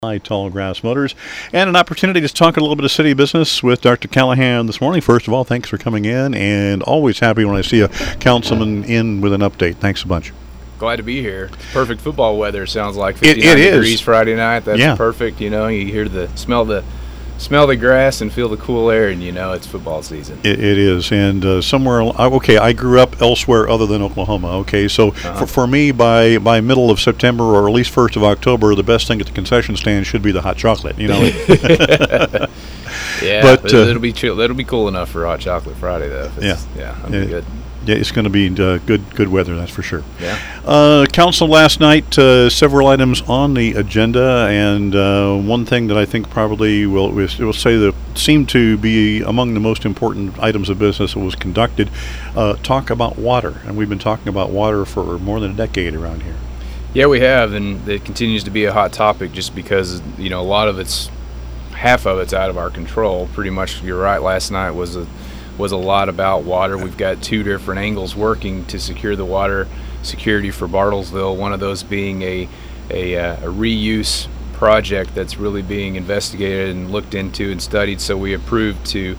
Tallgrass Motors, and an opportunity to talk a little bit of city business with Dr. Callahan this morning. First of all, thanks for coming in, and always happy when I see a councilman in with an update. Thanks a bunch. Glad to be here. It's perfect football weather. Sounds like It 59 is. degrees Friday night. That's perfect. You hear smell the grass and feel the cool air, and it's football season. It is, and somewhere. Okay, I grew up elsewhere other than Oklahoma. Okay, so for me, by middle of September or at least 1st of October, the best thing at the concession stand should be the hot chocolate. Yeah, but it'll be chill. It'll be cool enough for Hot Chocolate Friday, though. That'll be good. Yeah, it's going to be good weather, that's for sure. Yeah. Council last night, several items on the agenda, and one thing that I think probably will say that seemed to be among the most important items of business that was conducted, talk about water. And we've been talking about water for more than a decade around here. Yeah, we have, and it continues to be a hot topic just because, a lot of half of it's out of our control. Pretty much, you're right, last night was a lot about water. We've got two different angles working to secure the water security for Bartlesville. One of those being a reuse project that's really being investigated and looked into and studied. So we approved to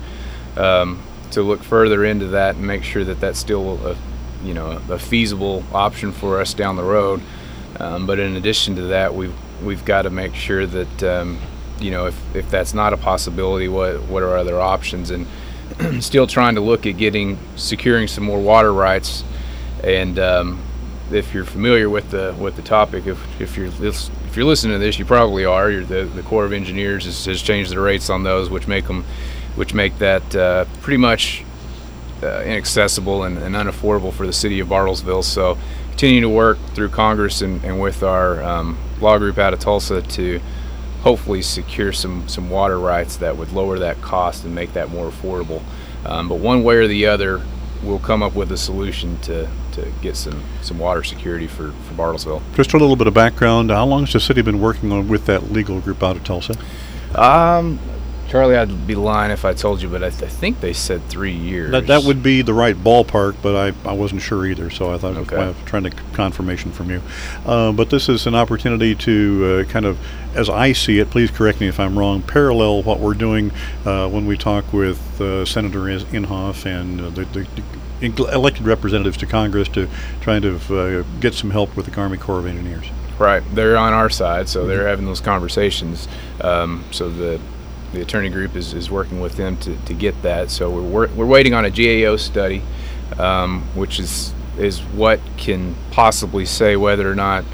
look further into that and make sure that that's still a feasible option for us down the road. But in addition to that, we've got to make sure that if that's not a possibility, what are other options, and still trying to look at securing some more water rights. And if you're familiar with the topic, if you're listening to this, you probably are. The Corps of Engineers has changed the rates on those, which make that pretty much inaccessible and unaffordable for the city of Bartlesville. So continue to work through Congress and with our law group out of Tulsa to hopefully secure some water rights that would lower that cost and make that more affordable. But one way or the other, we'll come up with a solution to get some water security for Bartlesville. Just a little bit of background. How long has the city been working with that legal group out of Tulsa? Charlie, I'd be lying if I told you, but I think they said 3 years. That would be the right ballpark, but I wasn't sure either, so I thought I was trying to confirmation from you. But this is an opportunity to kind of, as I see it, please correct me if I'm wrong, parallel what we're doing when we talk with Senator Inhofe and the elected representatives to Congress to try to get some help with the Army Corps of Engineers. Right. They're on our side, so they're having those conversations. So the attorney group is working with them to get that. So we're waiting on a GAO study, which is what can possibly say whether or not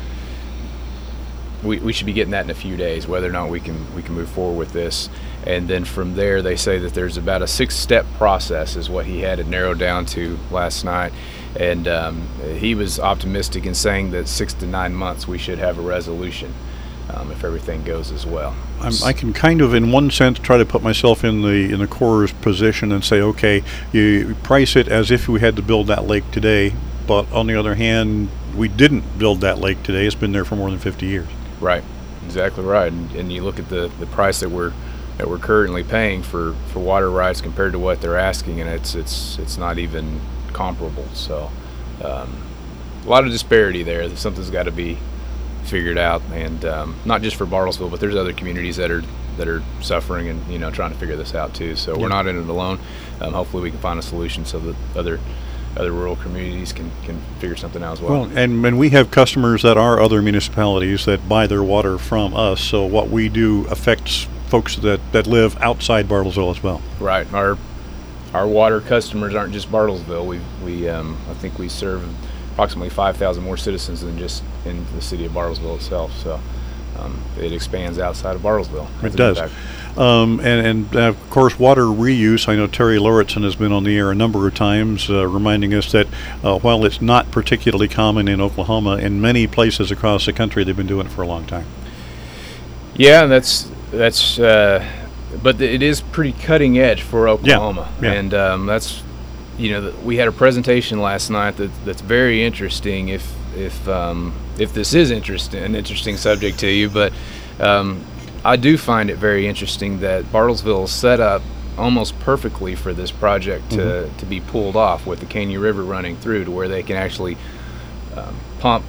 we should be getting that in a few days, whether or not we can move forward with this. And then from there, they say that there's about a 6-step process is what he had it narrowed down to last night. And he was optimistic in saying that 6 to 9 months we should have a resolution. If everything goes as well. I can kind of, in one sense, try to put myself in the Corps' position and say, okay, you price it as if we had to build that lake today, but on the other hand, we didn't build that lake today. It's been there for more than 50 years. Right, exactly right. And you look at the price that we're currently paying for water rights compared to what they're asking, and it's not even comparable. So a lot of disparity there. Something's got to be figured out, and not just for Bartlesville, but there's other communities that are suffering and trying to figure this out too. So we're not in it alone. Hopefully we can find a solution so that other rural communities can figure something out as well. Well, and we have customers that are other municipalities that buy their water from us, so what we do affects folks that live outside Bartlesville as well. Right. Our water customers aren't just Bartlesville. We I think we serve approximately 5,000 more citizens than just in the city of Bartlesville itself. So it expands outside of Bartlesville. It does. And of course, water reuse. I know Terry Lauritsen has been on the air a number of times reminding us that while it's not particularly common in Oklahoma, in many places across the country, they've been doing it for a long time. Yeah, that's but it is pretty cutting edge for Oklahoma. Yeah. And that's, we had a presentation last night that's very interesting. If this is an interesting subject to you, but I do find it very interesting that Bartlesville is set up almost perfectly for this project to be pulled off with the Caney River running through to where they can actually pump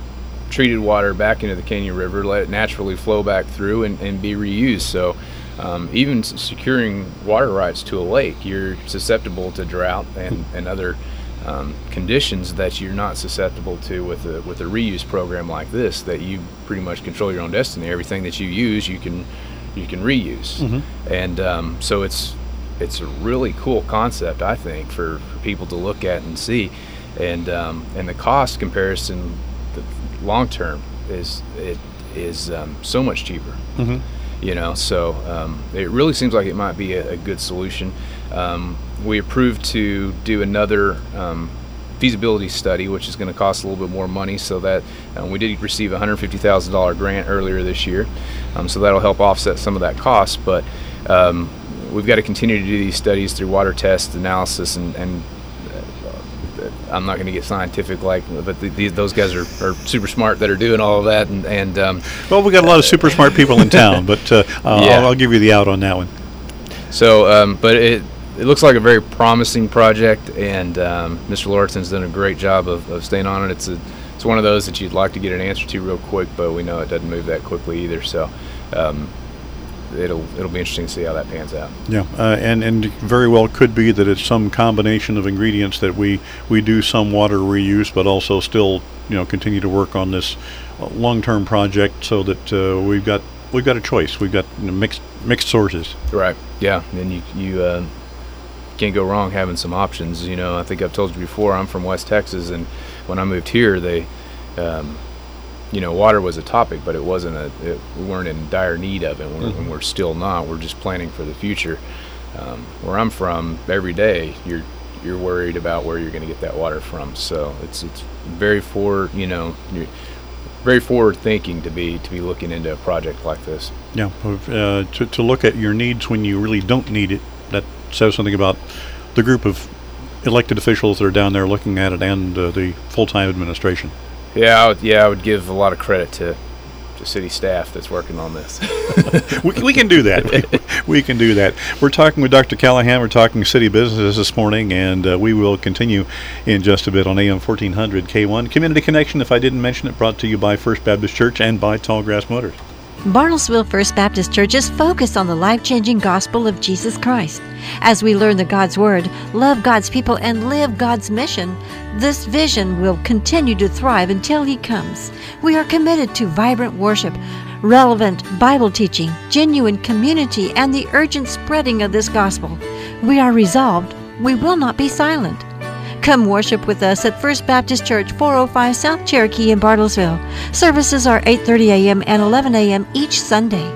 treated water back into the Canyon River, let it naturally flow back through and be reused. So even securing water rights to a lake, you're susceptible to drought and other conditions that you're not susceptible to with a reuse program like this, that you pretty much control your own destiny. Everything that you use, you can reuse. And so it's a really cool concept, I think, for people to look at and see. And the cost comparison, the long term, is so much cheaper. So it really seems like it might be a good solution. We approved to do another feasibility study, which is going to cost a little bit more money, so that we did receive a $150,000 grant earlier this year, so that'll help offset some of that cost. But we've got to continue to do these studies through water test analysis, and I'm not going to get scientific but those guys are super smart that are doing all of that. And well, we got a lot of super smart people in town, but I'll give you the out on that one. So, but it looks like a very promising project, and Mr. Lauritsen's done a great job of staying on it. It's one of those that you'd like to get an answer to real quick, but we know it doesn't move that quickly either. So it'll be interesting to see how that pans out. Yeah, and very well could be that it's some combination of ingredients that we do some water reuse, but also still continue to work on this long-term project, so that we've got a choice. We've got mixed sources. Right. Yeah, and you can't go wrong having some options. I think I've told you before, I'm from West Texas, and when I moved here, they water was a topic, but we weren't in dire need of it, and we're still not. We're just planning for the future. Where I'm from, every day you're worried about where you're going to get that water from. So it's very very forward thinking to be looking into a project like this. Yeah, to look at your needs when you really don't need it, that says something about the group of elected officials that are down there looking at it, and the full-time administration. I would give a lot of credit to city staff that's working on this. we can do that. We can do that. We're talking with Dr. Callahan. We're talking city business this morning, and we will continue in just a bit on AM 1400 K1. Community Connection, if I didn't mention it, brought to you by First Baptist Church and by Tallgrass Motors. Bartlesville First Baptist Church is focused on the life-changing gospel of Jesus Christ. As we learn God's Word, love God's people, and live God's mission, this vision will continue to thrive until He comes. We are committed to vibrant worship, relevant Bible teaching, genuine community, and the urgent spreading of this gospel. We are resolved. We will not be silent. Come worship with us at First Baptist Church, 405 South Cherokee in Bartlesville. Services are 8:30 a.m. and 11 a.m. each Sunday.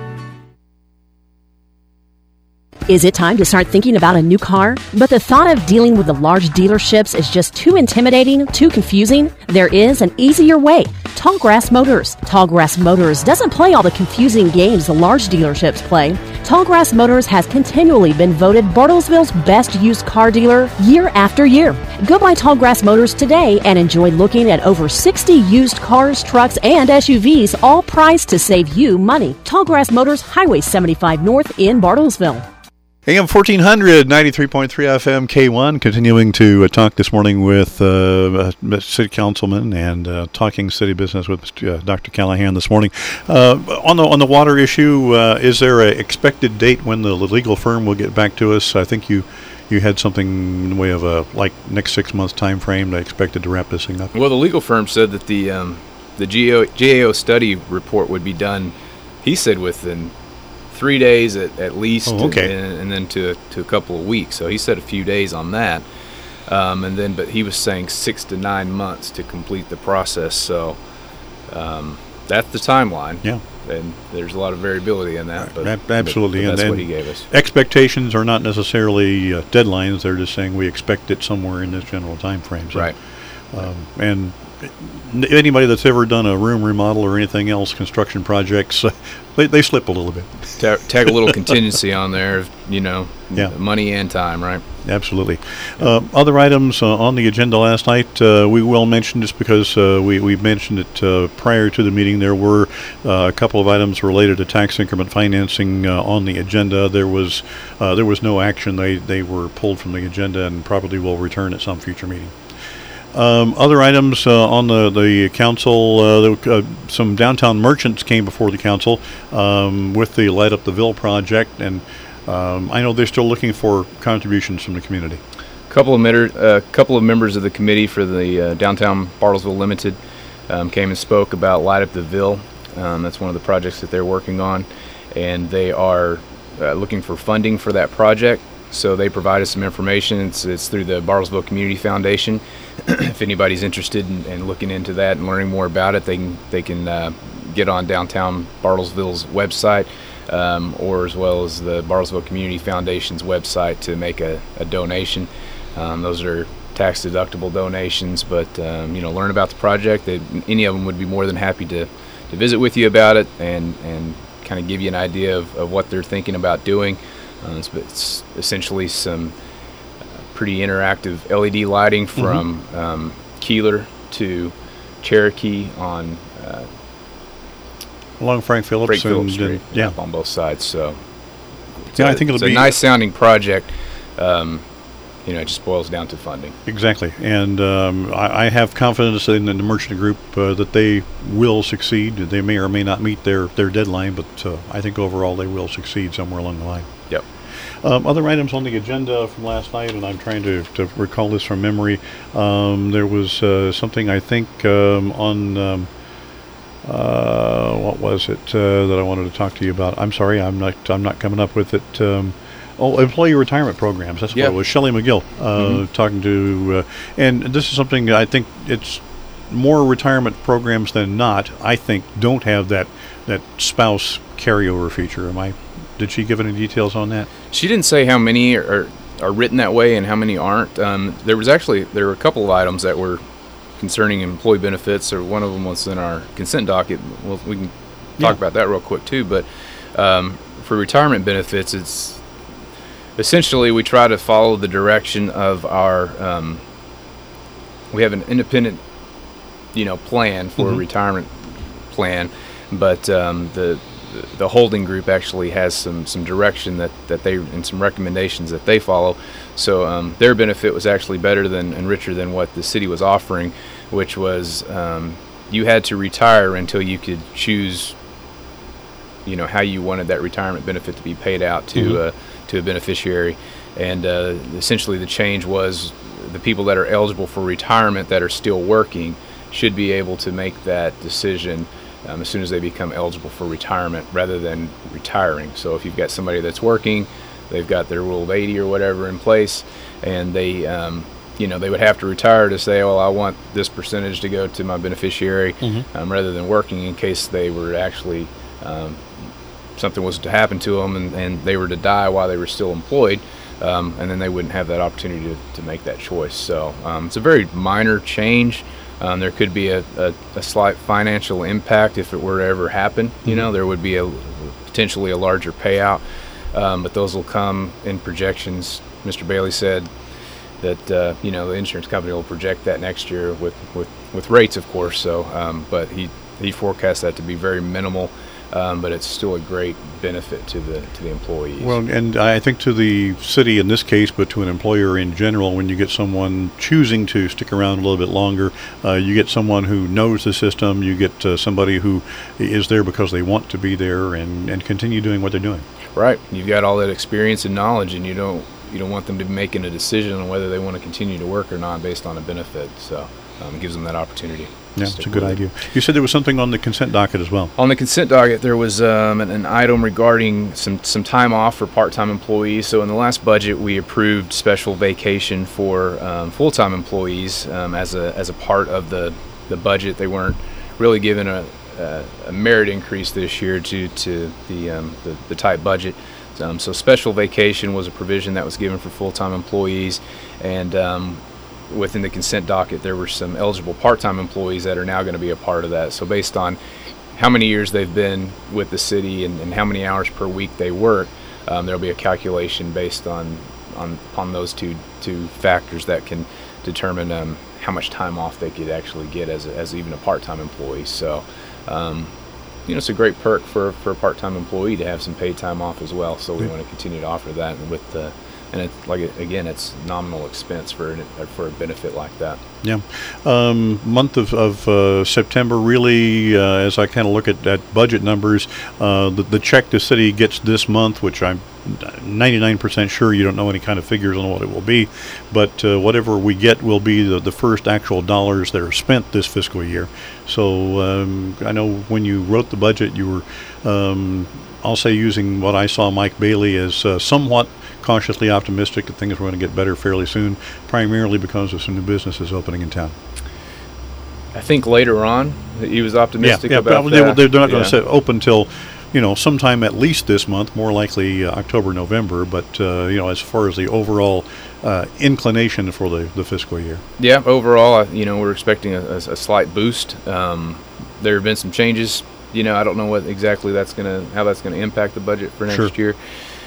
Is it time to start thinking about a new car? But the thought of dealing with the large dealerships is just too intimidating, too confusing? There is an easier way. Tallgrass Motors. Tallgrass Motors doesn't play all the confusing games the large dealerships play. Tallgrass Motors has continually been voted Bartlesville's best used car dealer year after year. Go by Tallgrass Motors today and enjoy looking at over 60 used cars, trucks, and SUVs, all priced to save you money. Tallgrass Motors, Highway 75 North in Bartlesville. AM 1400, 93.3 FM K1, continuing to talk this morning with City Councilman and talking city business with Dr. Callahan this morning. On the water issue, is there an expected date when the legal firm will get back to us? I think you had something in the way of a next 6 months time frame. They expected to wrap this thing up. Well, the legal firm said that the GAO study report would be done, he said, within 3 days at least, and then to a couple of weeks. So he said a few days on that, but he was saying 6 to 9 months to complete the process. So that's the timeline. Yeah, and there's a lot of variability in that. But absolutely, but and that's what he gave us. Expectations are not necessarily deadlines. They're just saying we expect it somewhere in this general time frame. So, right. And anybody that's ever done a room remodel or anything else, construction projects, they slip a little bit. Tag a little contingency on there, money and time, right? Absolutely. Other items on the agenda last night, we will mention, just because we mentioned it prior to the meeting, there were a couple of items related to tax increment financing on the agenda. There was no action. They were pulled from the agenda and probably will return at some future meeting. Other items on the council, some downtown merchants came before the council with the Light Up the Ville project, and I know they're still looking for contributions from the community. A couple of members of the committee for the downtown Bartlesville Limited came and spoke about Light Up the Ville. That's one of the projects that they're working on, and they are looking for funding for that project. So they provided some information. It's through the Bartlesville Community Foundation. If anybody's interested in looking into that and learning more about it, they can get on downtown Bartlesville's website, or as well as the Bartlesville Community Foundation's website to make a donation. Those are tax-deductible donations, but learn about the project. Any of them would be more than happy to visit with you about it and kind of give you an idea of what they're thinking about doing. It's essentially some pretty interactive LED lighting from Keeler to Cherokee on along Frank Phillips Street, yeah, on both sides. So I think it's a nice sounding project. It just boils down to funding. Exactly, and I have confidence in the merchant group that they will succeed. They may or may not meet their deadline, but I think overall they will succeed somewhere along the line. Yep. Other items on the agenda from last night, and I'm trying to recall this from memory. There was something I think on what was it that I wanted to talk to you about? I'm sorry, I'm not coming up with it. Employee retirement programs. That's what it was. Shelley McGill talking to, and this is something I think it's more retirement programs than not. I think don't have that spouse carryover feature. Did she give any details on that? She didn't say how many are written that way and how many aren't. There were a couple of items that were concerning employee benefits, or one of them was in our consent docket. Well, we can talk about that real quick too. But for retirement benefits, it's essentially we try to follow the direction of our. We have an independent, plan for a retirement plan, but the holding group actually has some direction that they and some recommendations that they follow. So their benefit was actually better and richer than what the city was offering, which was you had to retire until you could choose, how you wanted that retirement benefit to be paid out to a beneficiary. And essentially the change was the people that are eligible for retirement that are still working should be able to make that decision as soon as they become eligible for retirement rather than retiring. So if you've got somebody that's working, they've got their Rule of 80 or whatever in place, and they would have to retire to say, well, I want this percentage to go to my beneficiary rather than working in case they were actually something was to happen to them and they were to die while they were still employed, and then they wouldn't have that opportunity to make that choice. So it's a very minor change. There could be a slight financial impact if it were to ever happen. There would be potentially a larger payout, but those will come in projections. Mr. Bailey said that the insurance company will project that next year with rates, of course. So, but he forecasts that to be very minimal. But it's still a great benefit to the employees. Well, and I think to the city in this case, but to an employer in general, when you get someone choosing to stick around a little bit longer, you get someone who knows the system, you get somebody who is there because they want to be there and continue doing what they're doing. Right. You've got all that experience and knowledge, and you don't want them to be making a decision on whether they want to continue to work or not based on a benefit. So it gives them that opportunity. Yeah, it's a good idea. You said there was something on the consent docket as well. On the consent docket, there was an item regarding some time off for part-time employees. So in the last budget, we approved special vacation for full-time employees as a part of the budget. They weren't really given a merit increase this year due to the tight budget. So special vacation was a provision that was given for full-time employees, and within the consent docket, there were some eligible part-time employees that are now going to be a part of that. So based on how many years they've been with the city and how many hours per week they work, there'll be a calculation based on those two factors that can determine how much time off they could actually get as even a part-time employee. So it's a great perk for a part-time employee to have some paid time off as well. So we want to continue to offer that, and with the and it's nominal expense for a benefit like that. Yeah. Month of September, really, as I kind of look at budget numbers, the check the city gets this month, which I'm 99% sure you don't know any kind of figures on what it will be, but whatever we get will be the first actual dollars that are spent this fiscal year. So I know when you wrote the budget, you were, I'll say, using what I saw Mike Bailey as somewhat cautiously optimistic that things were going to get better fairly soon, primarily because of some new businesses opening in town. I think later on he was optimistic about but that. They're not going to open till sometime at least this month, more likely October, November. But as far as the overall inclination for the fiscal year, overall, we're expecting a slight boost. There have been some changes. I don't know what exactly how that's gonna impact the budget for next year.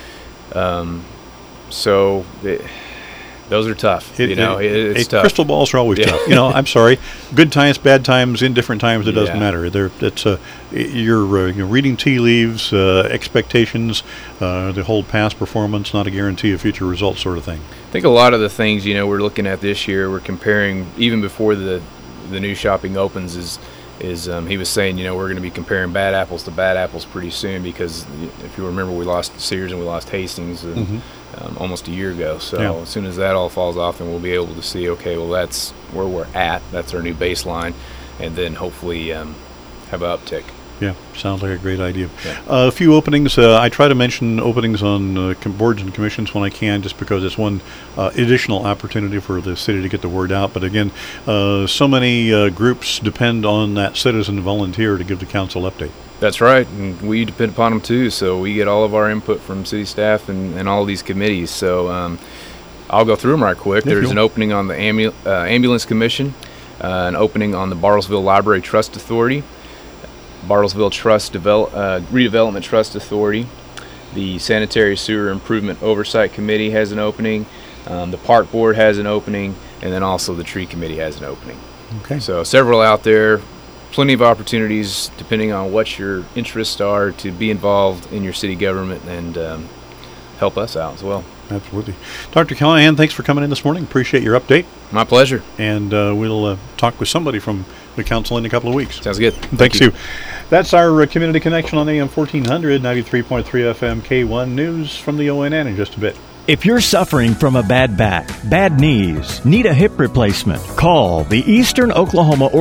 So those are tough. It's tough. Crystal balls are always tough. I'm sorry. Good times, bad times, indifferent times. It doesn't matter. You're reading tea leaves, expectations. They hold past performance, not a guarantee of future results, sort of thing. I think a lot of the things we're looking at this year, we're comparing even before the new shopping opens. Is he was saying, we're going to be comparing bad apples to bad apples pretty soon, because if you remember, we lost Sears and we lost Hastings almost a year ago. So as soon as that all falls off, then we'll be able to see, okay, well, that's where we're at. That's our new baseline, and then hopefully have an uptick. Yeah, sounds like a great idea. Yeah. A few openings. I try to mention openings on boards and commissions when I can, just because it's one additional opportunity for the city to get the word out. But again, so many groups depend on that citizen volunteer to give the council update. That's right, and we depend upon them too. So we get all of our input from city staff and all these committees. So I'll go through them right quick. There's an opening on the Ambulance Commission, an opening on the Bartlesville Library Trust Authority, Bartlesville Trust Redevelopment Trust Authority, the Sanitary Sewer Improvement Oversight Committee has an opening, the Park Board has an opening, and then also the Tree Committee has an opening. Okay. So several out there, plenty of opportunities depending on what your interests are to be involved in your city government and help us out as well. Absolutely. Dr. Callahan, thanks for coming in this morning. Appreciate your update. My pleasure. And we'll talk with somebody from the council in a couple of weeks. Sounds good. Thanks, Sue. That's our Community Connection on AM 1400, 93.3 FM, K1 News from the ONN in just a bit. If you're suffering from a bad back, bad knees, need a hip replacement, call the Eastern Oklahoma